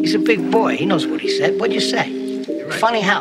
He's a big boy. He knows what he said. What'd you say? Right. Funny how?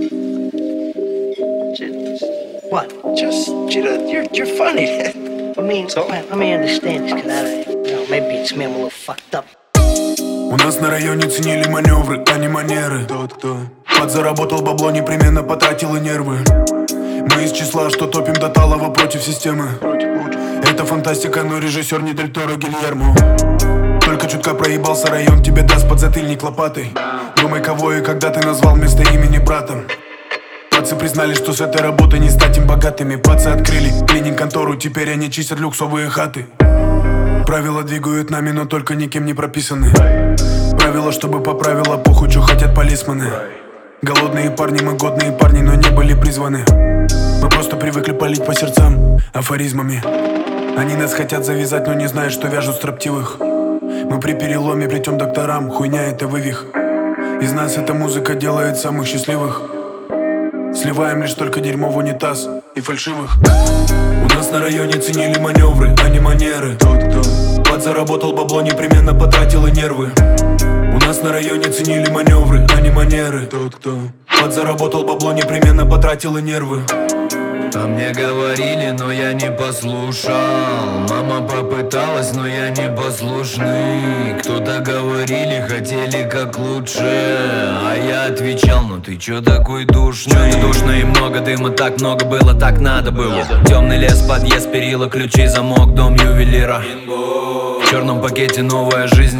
What? Just, you're funny. I mean, so? Let me understand this, because maybe it's me, I'm a little fucked up. У нас на районе ценили маневры, а не манеры. Тот, кто подзаработал бабло, непременно потратил и нервы. Мы из числа, что топим до талого против системы. Это фантастика, но режиссер не Дель Торо, Гильермо. Только чутка проебался район, тебе даст подзатыльник лопатой. Думай, кого и когда ты назвал вместо имени братом. Пацы признали, что с этой работой не стать им богатыми. Пацы открыли клининг-контору, теперь они чистят люксовые хаты. Правила двигают нами, но только никем не прописаны. Правила, чтобы по правилам похуй, что хотят полисманы. Голодные парни, мы годные парни, но не были призваны. Мы просто привыкли палить по сердцам афоризмами. Они нас хотят завязать, но не знают, что вяжут строптивых. Мы при переломе плетем докторам, хуйня это вывих. Из нас эта музыка делает самых счастливых. Сливаем лишь только дерьмо в унитаз и фальшивых. У нас на районе ценили маневры, а не манеры. Тот, кто подзаработал бабло, непременно потратил и нервы. У нас на районе ценили маневры, а не манеры. Тот, кто подзаработал бабло, непременно потратил и нервы. А мне говорили, но я не послушал. Мама попыталась, но я не послушный. Кто-то говорили, хотели как лучше, а я отвечал, ну ты чё такой душный? Чё-то душно и много дыма, так много было, так надо было. Темный лес, подъезд, перила, ключи, замок, дом ювелира. В черном пакете новая жизнь.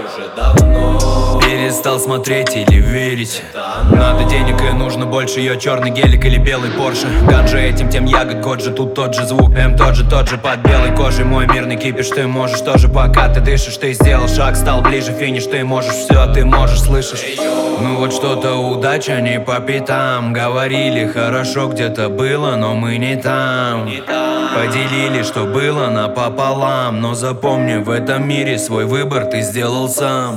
Перестал смотреть или верить. Надо денег и нужно больше. Ее черный гелик или белый Порше. Ганжа этим, тем ягод, год же, тут тот же звук. тот же под белой кожей. Мой мирный кипиш, ты можешь тоже, пока ты дышишь. Ты сделал шаг, стал ближе, финиш. Ты можешь все, ты можешь, слышишь. Ну вот что-то удача не по пятам. Говорили, хорошо где-то было, но мы не там. Поделили, что было напополам. Но запомни, в этом мире свой выбор ты сделал сам.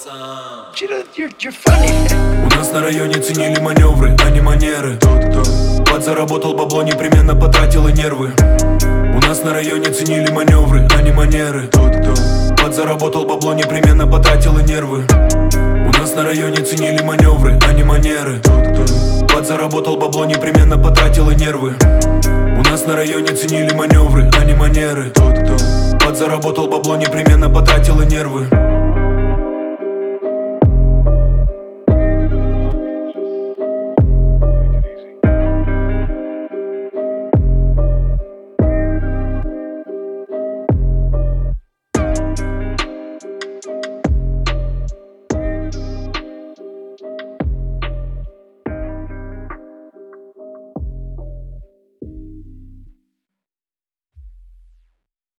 You're funny. У нас на районе ценили маневры, а не манеры. Тот, кто подзаработал бабло, непременно потратил и нервы. У нас на районе ценили маневры, а не манеры. Тот, кто подзаработал бабло, непременно потратил и нервы. У нас на районе ценили маневры, а не манеры. Тот, кто подзаработал бабло, непременно потратил и нервы. У нас на районе ценили маневры, а не манеры. Тот, кто подзаработал бабло, непременно потратил и нервы.